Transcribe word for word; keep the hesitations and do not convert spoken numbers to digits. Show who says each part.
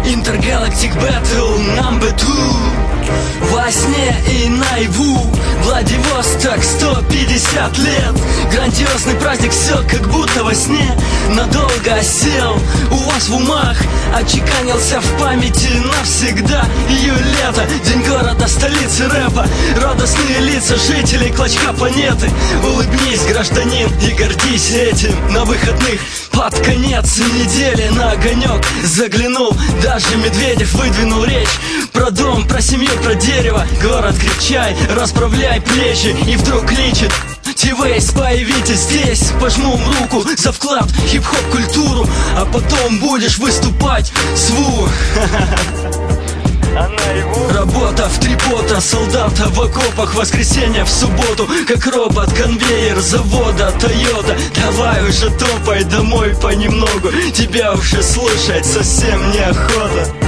Speaker 1: Intergalactic Battle number two. Во сне и наяву Владивосток, сто пятьдесят лет. Грандиозный праздник, все как будто во сне. Надолго осел у вас в умах, очеканился в памяти навсегда. Июль-лето, день города, столицы рэпа. Радостные лица жителей клочка планеты. Улыбнись, гражданин, и гордись этим. На выходных под конец недели на огонек заглянул даже Медведев, выдвинул речь про дом, про семью, про дерево. Город, кричай, расправляй плечи. И вдруг кличет: T-Ways, появитесь здесь. Пожму руку за вклад в хип-хоп культуру, а потом будешь выступать с ВУ. Работа в три пота, солдата в окопах, воскресенье в субботу, как робот, конвейер завода Toyota. Давай уже топай домой понемногу, тебя уже слушать совсем неохота.